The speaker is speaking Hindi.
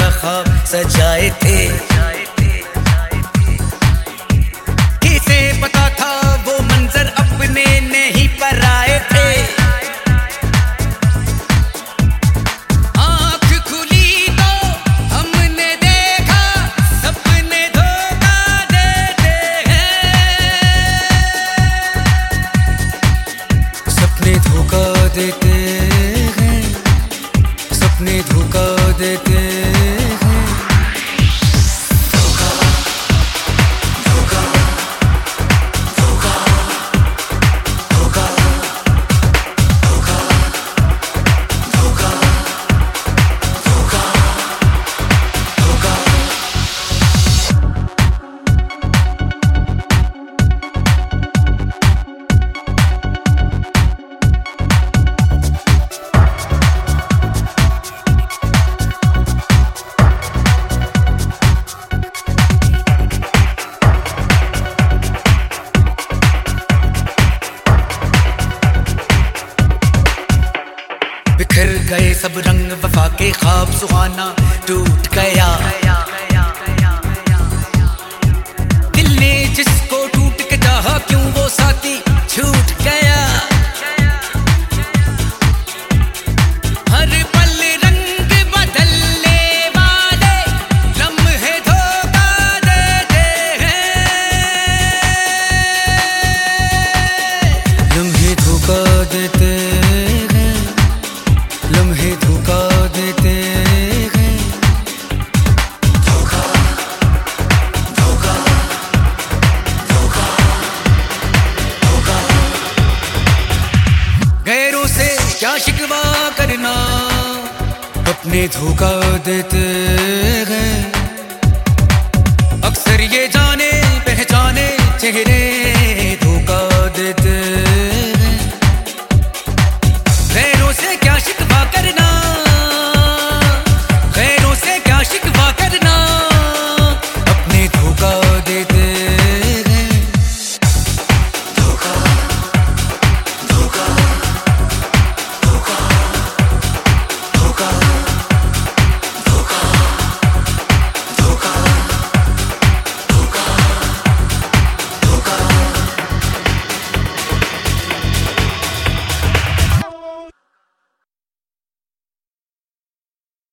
क्या ख्वाब सजाए थे, किसे पता था वो मंजर अपने नहीं पर आए थे। आँख खुली तो हमने देखा सपने धोखा देते हैं, सपने धोखा देते हैं, सपने धोखा देते हैं। धोखा धोखा धोखा धोखा धोखा धोखा धोखा धोखा। बिखर गए सब रंग वफा के ख्वाब सुहाना टूट गया, दिल ने जिसको टूट के चाहा क्यों वो साथी छूट गया। हर पल रंग बदलने वाले लम्हे धोखा देते हैं, लम्हे धोखा देते हैं, लम्हे धोखा देते हैं। धोखा धोखा धोखा धोखा। गैरों से क्या शिकवा करना, अपने धोखा देते